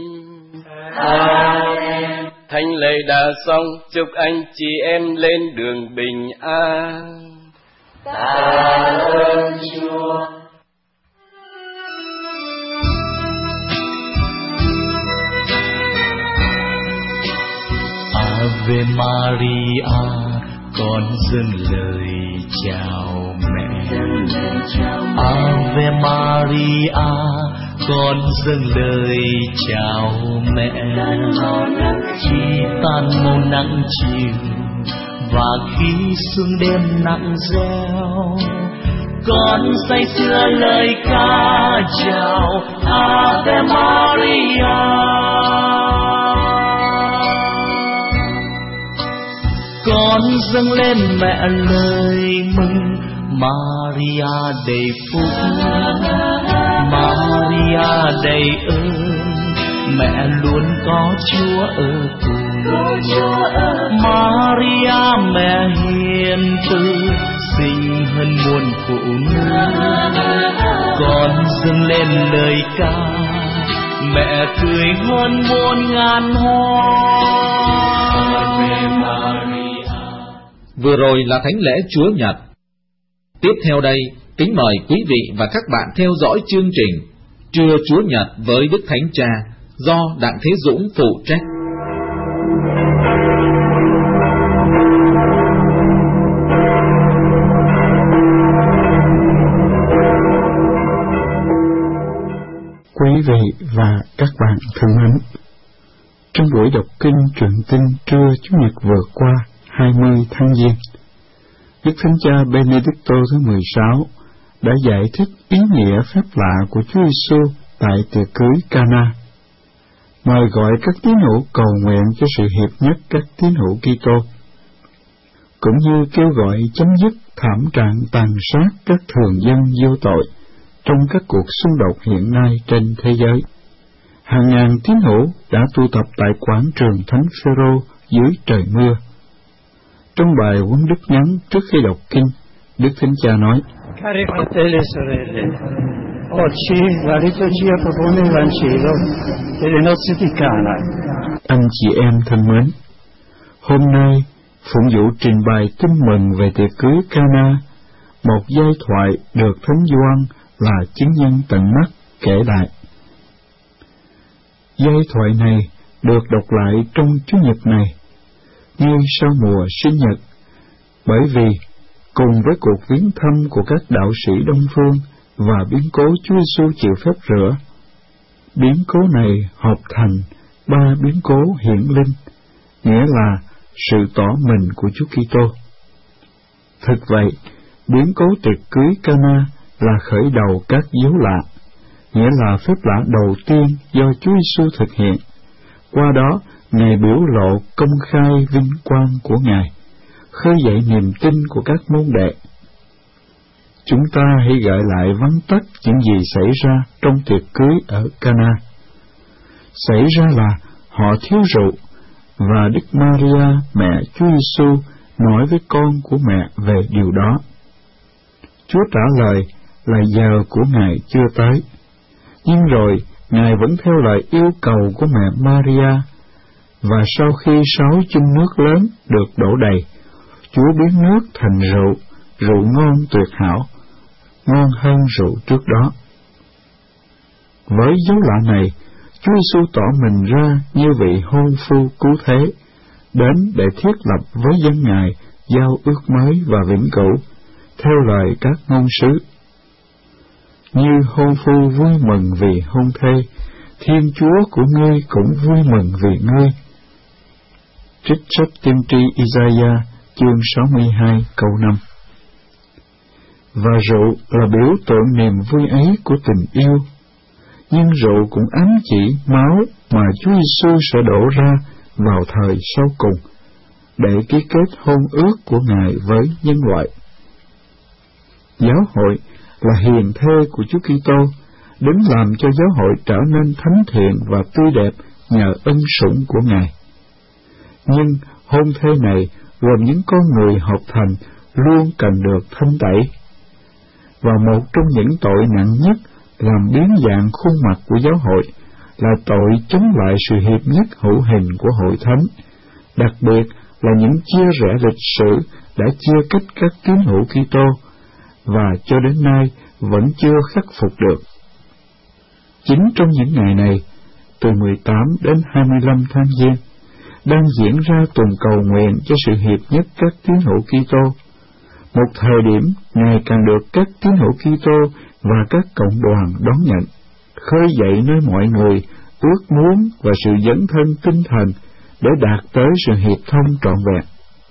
Amen. Thánh lễ đã xong, chúc anh chị em lên đường bình an. Tạ ơn Chúa. Ave Maria, con dâng lời chào mẹ. Ave Maria, con dâng lời chào mẹ. Khi tan màu nắng chiều và khi sương đêm nặng reo, con say sưa lời ca chào Ave Maria. Con dâng lên mẹ lời mừng, Maria đầy phúc, Maria đầy ơn, mẹ luôn có Chúa ở cùng. Maria mẹ hiền từ, xinh hơn muôn phụ nữ. Con dâng lên lời ca, mẹ cười hơn muôn ngàn hoa. Vừa rồi là thánh lễ Chúa Nhật. Tiếp theo đây, kính mời quý vị và các bạn theo dõi chương trình Trưa Chúa Nhật với Đức Thánh Cha do Đặng Thế Dũng phụ trách. Quý vị và các bạn thân mến, trong buổi đọc kinh truyện tinh trưa Chủ nhật vừa qua, hai mươi tháng Giêng, Đức Thánh Cha Benedicto thứ mười sáu đã giải thích ý nghĩa phép lạ của Chúa Giêsu tại tiệc cưới Cana, mời gọi các tín hữu cầu nguyện cho sự hiệp nhất các tín hữu Kitô, cũng như kêu gọi chấm dứt thảm trạng tàn sát các thường dân vô tội trong các cuộc xung đột hiện nay trên thế giới. Hàng ngàn tín hữu đã tụ tập tại quảng trường Thánh Phêrô dưới trời mưa. Trong bài huấn đức ngắn trước khi đọc kinh, Đức Thánh Cha nói: Cari fratelli e sorelle, oggi la liturgia propone il Vangelo delle nozze di Cana. Anh chị em thân mến, hôm nay phụng vụ trình bày tin mừng về tiệc cưới Cana, một giai thoại được Thánh Gioan là chứng nhân tận mắt kể lại. Giai thoại này được đọc lại trong Chủ nhật này, ngay sau mùa sinh nhật, bởi vì cùng với cuộc viếng thăm của các đạo sĩ Đông Phương và biến cố Chúa Giêsu chịu phép rửa, biến cố này hợp thành ba biến cố hiển linh, nghĩa là sự tỏ mình của Chúa Kitô. Thực vậy, biến cố tiệc cưới Cana là khởi đầu các dấu lạ, nghĩa là phép lạ đầu tiên do Chúa Giêsu thực hiện. Qua đó, Ngài biểu lộ công khai vinh quang của Ngài, khơi dậy niềm tin của các môn đệ. Chúng ta hãy gợi lại vắn tắt những gì xảy ra trong tiệc cưới ở Cana. Xảy ra là họ thiếu rượu, và Đức Maria, mẹ Chúa Giêsu, nói với con của mẹ về điều đó. Chúa trả lời là giờ của Ngài chưa tới. Nhưng rồi, Ngài vẫn theo lời yêu cầu của mẹ Maria, và sau khi sáu chung nước lớn được đổ đầy, Chúa biến nước thành rượu, rượu ngon tuyệt hảo, ngon hơn rượu trước đó. Với dấu lạ này, Chúa Giêsu tỏ mình ra như vị hôn phu cứu thế, đến để thiết lập với dân Ngài giao ước mới và vĩnh cửu, theo lời các ngôn sứ. Như hôn phu vui mừng vì hôn thê, Thiên Chúa của ngươi cũng vui mừng vì ngươi. Trích sách tiên tri Isaiah chương sáu mươi hai câu năm. Và rượu là biểu tượng niềm vui ấy của tình yêu, nhưng rượu cũng ám chỉ máu mà Chúa Giêsu sẽ đổ ra vào thời sau cùng, để ký kết hôn ước của Ngài với nhân loại. Giáo hội là hiền thê của Chúa Kitô, đứng làm cho giáo hội trở nên thánh thiện và tươi đẹp nhờ ân sủng của Ngài. Nhưng hôn thê này gồm những con người hợp thành luôn cần được thanh tẩy. Và một trong những tội nặng nhất làm biến dạng khuôn mặt của giáo hội là tội chống lại sự hiệp nhất hữu hình của hội thánh, đặc biệt là những chia rẽ lịch sử đã chia cách các tín hữu Kitô và cho đến nay vẫn chưa khắc phục được. Chính trong những ngày này, từ mười tám đến hai mươi lăm tháng Giêng, đang diễn ra tuần cầu nguyện cho sự hiệp nhất các tín hữu Kitô, một thời điểm ngày càng được các tín hữu Kitô và các cộng đoàn đón nhận, khơi dậy nơi mọi người ước muốn và sự dấn thân tinh thần để đạt tới sự hiệp thông trọn vẹn.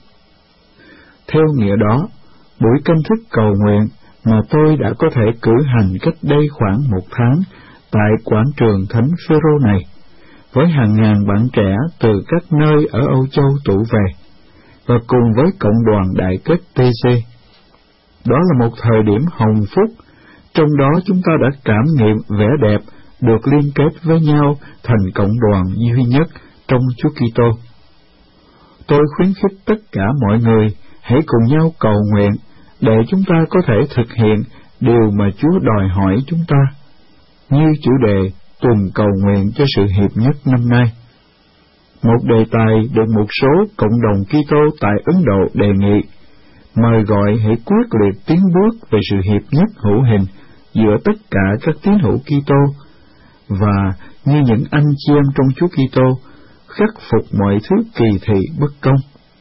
Theo nghĩa đó, buổi canh thức cầu nguyện mà tôi đã có thể cử hành cách đây khoảng một tháng tại quảng trường Thánh Phêrô này, với hàng ngàn bạn trẻ từ các nơi ở Âu Châu tụ về, và cùng với cộng đoàn đại kết tê xê. Đó là một thời điểm hồng phúc, trong đó chúng ta đã cảm nghiệm vẻ đẹp được liên kết với nhau thành cộng đoàn duy nhất trong Chúa Kitô. Tôi khuyến khích tất cả mọi người hãy cùng nhau cầu nguyện để chúng ta có thể thực hiện điều mà Chúa đòi hỏi chúng ta, như chủ đề tuần cầu nguyện cho sự hiệp nhất năm nay. Một đề tài được một số cộng đồng Kitô tại Ấn Độ đề nghị, mời gọi hãy quyết liệt tiến bước về sự hiệp nhất hữu hình giữa tất cả các tín hữu Kitô, và như những anh chị em trong Chúa Kitô, khắc phục mọi thứ kỳ thị bất công.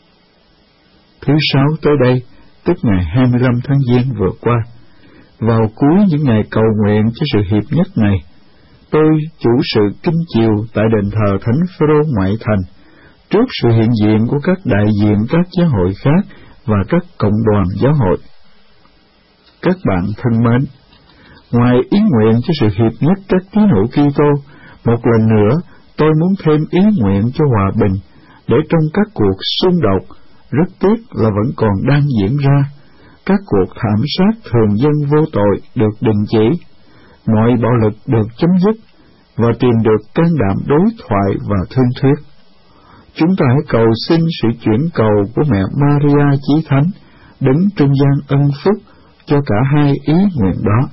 Thứ sáu tới đây, tức ngày hai mươi lăm tháng Giêng vừa qua, vào cuối những ngày cầu nguyện cho sự hiệp nhất này, tôi chủ sự kinh chiều tại đền thờ Thánh Phêrô ngoại thành, trước sự hiện diện của các đại diện các giáo hội khác và các cộng đoàn giáo hội. Các bạn thân mến, ngoài ý nguyện cho sự hiệp nhất các tín hữu Kitô, một lần nữa tôi muốn thêm ý nguyện cho hòa bình, để trong các cuộc xung đột, rất tiếc là vẫn còn đang diễn ra, các cuộc thảm sát thường dân vô tội được đình chỉ, mọi bạo lực được chấm dứt, và tìm được can đảm đối thoại và thương thuyết. Chúng ta hãy cầu xin sự chuyển cầu của mẹ Maria Chí Thánh, đứng trung gian ân phúc cho cả hai ý nguyện đó.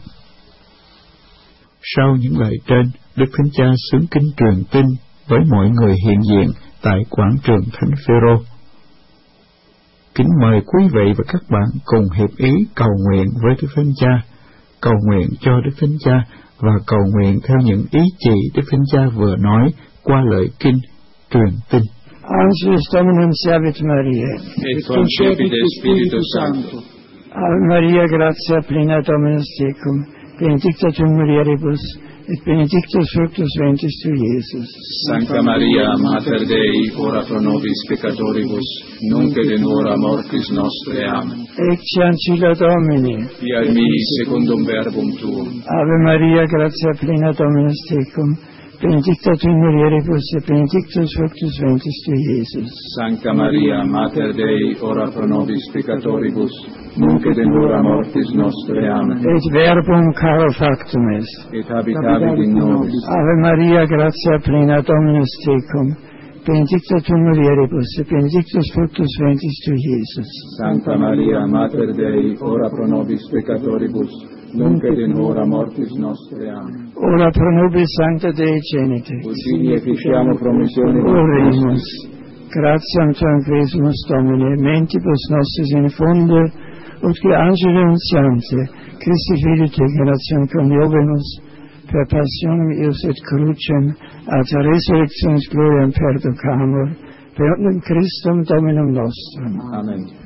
Sau những lời trên, Đức Thánh Cha xướng kinh truyền tin với mọi người hiện diện tại quảng trường Thánh Phêrô. Kính mời quý vị và các bạn cùng hiệp ý cầu nguyện với Đức Thánh Cha, cầu nguyện cho Đức Thánh Cha và cầu nguyện theo những ý chỉ Đức Thánh Cha vừa nói qua lời kinh truyền tin. Ansius Dominum Savit Maria, et concepite Spiritus Sancto. Ave Maria, gratia plena Dominus tecum, benedicta tu mulieribus, et benedictus fructus ventris tui, Iesus. Sancta Maria, Mater Dei, ora pro nobis peccatoribus, nunc et in hora mortis nostre. Amen. Ecce ancilla Domini, fiat mi secundum verbum tuum. Ave Maria, gratia plena Dominus tecum, benedicta tu in mulieribus, et benedictus fructus ventris tui, Iesus. Sancta Maria, Mater Dei, ora pro nobis peccatoribus, nunc et in hora mortis nostre. Amen. Et verbum caro factum est, et habitavit in nobis. Ave Maria, gratia plena Dominus tecum, benedicta tu in mulieribus, et benedictus fructus ventris tui, Iesus. Sancta Maria, Mater Dei, ora pro nobis peccatoribus, nunc et in hora mortis nostre. Amen. Ora pro nobis Sancta Dei Genite, Usini efficiamo promissione. Oremus. Gratiam tuam quesumus Domine, mentibus nostris infunde, ut qui angeli unciante, Christi Filii Tui generatione coniovemus, per passionem eius et crucem, ad resurrectionis gloriam perducamur, per omnem Christum Dominum nostrum. Amen.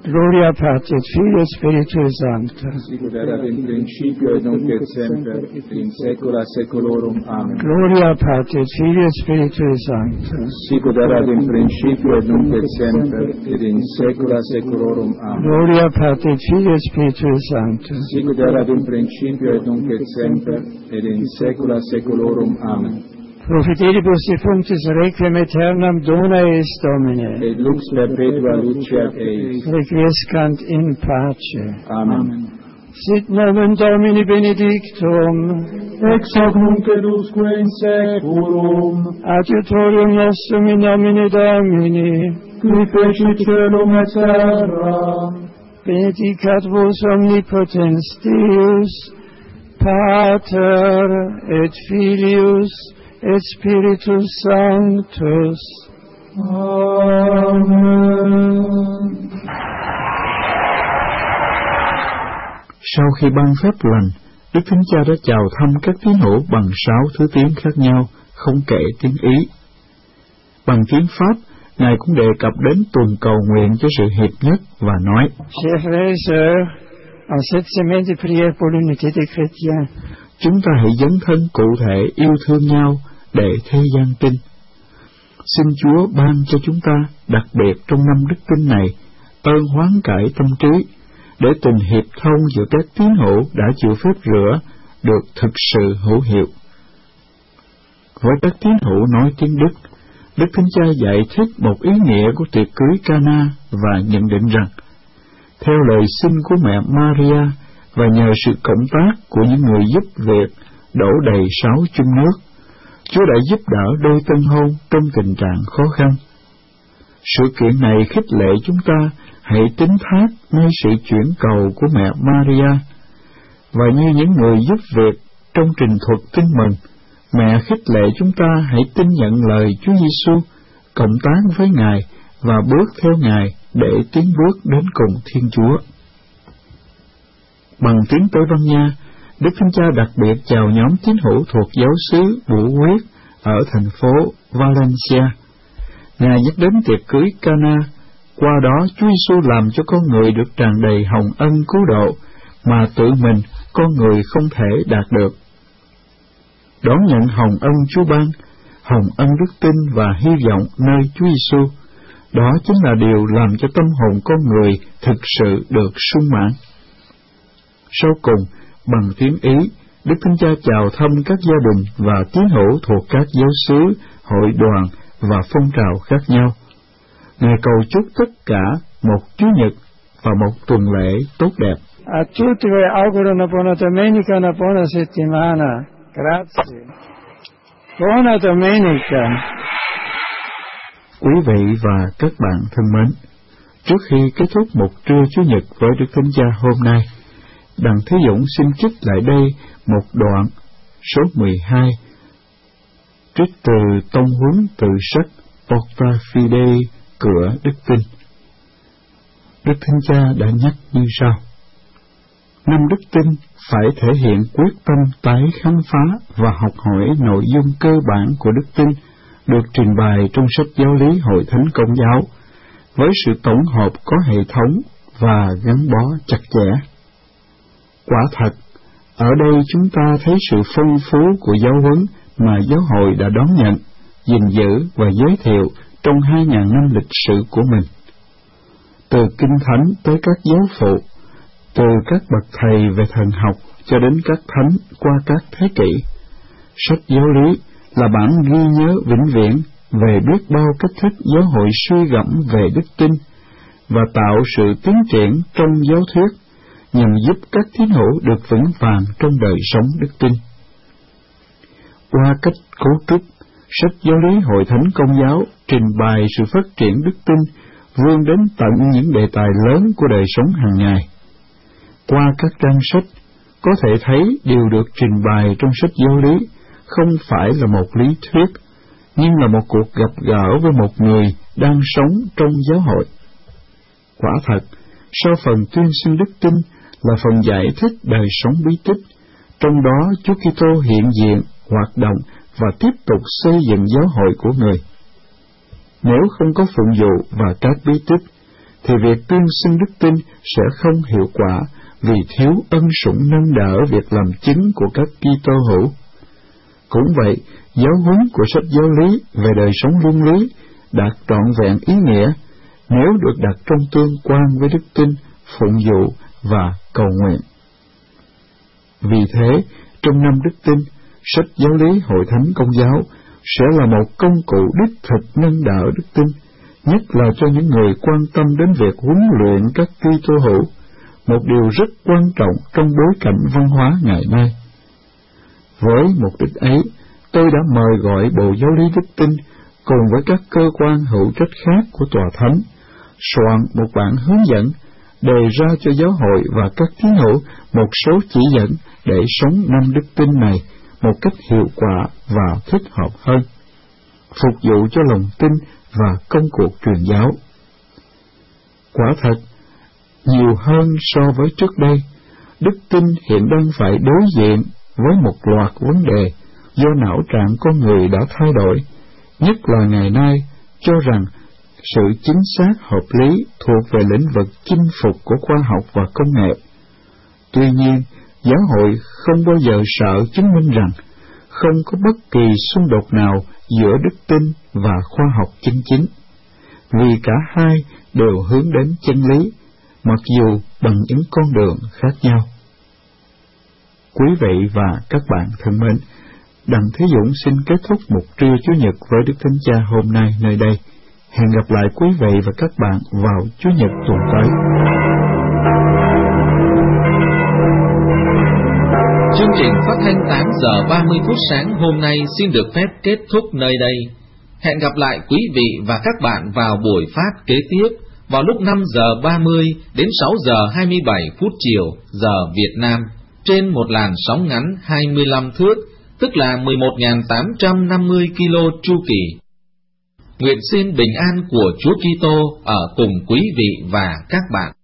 Gloria Patri et Filii et Spiritui Sancto. Sicut erat in principio et nunc et semper et in saecula saeculorum. Amen. Gloria Patri et Filii et Spiritui Sancto. Sicut erat in principio et nunc et semper et in saecula saeculorum. Amen. Gloria Patri et Filii et Spiritui Sancto. Sicut erat in principio et nunc et semper et in saecula saeculorum. Amen. Profiteribus defunctis requiem aeternam dona est Domine. Et lux perpetua luceat eis. Requiescant in pace. Amen. Sit nomen Domini benedictum. Ex hoc nunc et usque in saeculum. Adiutorium nostrum in nomine Domini. Qui fecit caelum et terra. Benedicat vos omnipotens Deus, Pater et Filius et Spiritus Sanctus. Amen. Sau khi ban phép lành, Đức Thánh Cha đã chào thăm các tín hữu bằng sáu thứ tiếng khác nhau, không kể tiếng Ý. Bằng tiếng Pháp, Ngài cũng đề cập đến tuần cầu nguyện cho sự hiệp nhất và nói: Chers frères et sœurs, en cette semaine de prière pour l'unité des chrétiens, chúng ta hãy dấn thân cụ thể yêu thương nhau để thế gian tin. Xin Chúa ban cho chúng ta, đặc biệt trong năm đức tin này, ơn hoán cải tâm trí, để tình hiệp thông giữa các tín hữu đã chịu phép rửa được thực sự hữu hiệu. Với các tín hữu nói tiếng Đức, Đức Thánh Cha giải thích một ý nghĩa của tiệc cưới Cana và nhận định rằng, theo lời xin của mẹ Maria và nhờ sự cộng tác của những người giúp việc đổ đầy sáu chung nước, Chúa đã giúp đỡ đôi tân hôn trong tình trạng khó khăn. Sự kiện này khích lệ chúng ta hãy tín thác ngay sự chuyển cầu của mẹ Maria, và như những người giúp việc trong trình thuật tin mừng, mẹ khích lệ chúng ta hãy tin nhận lời Chúa Giêsu, cộng tác với Ngài và bước theo Ngài để tiến bước đến cùng Thiên Chúa. Bằng tiếng Tây Ban Nha, Đức Thánh Cha đặc biệt chào nhóm tín hữu thuộc giáo xứ Bủ Huyết ở thành phố Valencia. Ngài nhắc đến tiệc cưới Cana, qua đó Chúa Giêsu làm cho con người được tràn đầy hồng ân cứu độ mà tự mình con người không thể đạt được. Đón nhận hồng ân Chúa ban, hồng ân đức tin và hy vọng nơi Chúa Giêsu, đó chính là điều làm cho tâm hồn con người thực sự được sung mãn. Sau cùng, bằng tiếng Ý, Đức Thánh Cha chào thăm các gia đình và tín hữu thuộc các giáo xứ, hội đoàn và phong trào khác nhau. Ngài cầu chúc tất cả một Chủ nhật và một tuần lễ tốt đẹp. A tutti voi auguro una buona domenica, una buona settimana. Grazie. Buona domenica. Quý vị và các bạn thân mến, trước khi kết thúc một trưa Chủ nhật với Đức Thánh Cha hôm nay, Đặng Thế Dũng xin trích lại đây một đoạn số mười hai, trích từ tông huấn từ sách Porta Fidei, cửa đức tin. Đức Thánh Cha đã nhắc như sau: năm đức tin phải thể hiện quyết tâm tái khám phá và học hỏi nội dung cơ bản của đức tin được trình bày trong sách giáo lý Hội Thánh Công giáo, với sự tổng hợp có hệ thống và gắn bó chặt chẽ. Quả thật, ở đây chúng ta thấy sự phong phú của giáo huấn mà giáo hội đã đón nhận, gìn giữ và giới thiệu trong hai ngàn năm lịch sử của mình. Từ Kinh Thánh tới các giáo phụ, từ các bậc thầy về thần học cho đến các thánh qua các thế kỷ, sách giáo lý là bản ghi nhớ vĩnh viễn về biết bao cách thức giáo hội suy gẫm về đức tin và tạo sự tiến triển trong giáo thuyết, nhằm giúp các tín hữu được vững vàng trong đời sống đức tin. Qua cách cấu trúc, sách giáo lý Hội Thánh Công giáo trình bày sự phát triển đức tin vươn đến tận những đề tài lớn của đời sống hàng ngày. Qua các trang sách, có thể thấy điều được trình bày trong sách giáo lý không phải là một lý thuyết, nhưng là một cuộc gặp gỡ với một người đang sống trong giáo hội. Quả thật, sau phần tuyên xưng đức tin là phần giải thích đời sống bí tích, trong đó Chúa Kitô hiện diện, hoạt động và tiếp tục xây dựng giáo hội của người. Nếu không có phụng vụ và các bí tích, thì việc tuyên xưng đức tin sẽ không hiệu quả vì thiếu ân sủng nâng đỡ việc làm chứng của các Kitô hữu. Cũng vậy, giáo huấn của sách giáo lý về đời sống luân lý đạt trọn vẹn ý nghĩa nếu được đặt trong tương quan với đức tin, phụng vụ và cầu nguyện. Vì thế, trong năm đức tin, sách giáo lý Hội Thánh Công giáo sẽ là một công cụ đích thực nâng đỡ đức tin, nhất là cho những người quan tâm đến việc huấn luyện các Kitô hữu, một điều rất quan trọng trong bối cảnh văn hóa ngày nay. Với mục đích ấy, tôi đã mời gọi Bộ Giáo lý Đức tin cùng với các cơ quan hữu trách khác của Tòa Thánh soạn một bản hướng dẫn, đề ra cho giáo hội và các tín hữu một số chỉ dẫn để sống năm đức tin này một cách hiệu quả và thích hợp hơn, phục vụ cho lòng tin và công cuộc truyền giáo. Quả thật, nhiều hơn so với trước đây, đức tin hiện đang phải đối diện với một loạt vấn đề do não trạng con người đã thay đổi, nhất là ngày nay cho rằng sự chính xác hợp lý thuộc về lĩnh vực chinh phục của khoa học và công nghệ. Tuy nhiên, giáo hội không bao giờ sợ chứng minh rằng không có bất kỳ xung đột nào giữa đức tin và khoa học chân chính, vì cả hai đều hướng đến chân lý, mặc dù bằng những con đường khác nhau. Quý vị và các bạn thân mến, Đặng Thế Dũng xin kết thúc mục trưa Chủ nhật với Đức Thánh Cha hôm nay nơi đây. Hẹn gặp lại quý vị và các bạn vào Chủ nhật tuần tới. Chương trình phát thanh tám giờ ba mươi phút sáng hôm nay xin được phép kết thúc nơi đây. Hẹn gặp lại quý vị và các bạn vào buổi phát kế tiếp vào lúc năm giờ ba mươi đến sáu giờ hai mươi bảy phút chiều giờ Việt Nam trên một làn sóng ngắn hai mươi lăm thước, tức là mười một nghìn tám trăm năm mươi ki lô chu kỳ. Nguyện xin bình an của Chúa Kitô ở cùng quý vị và các bạn.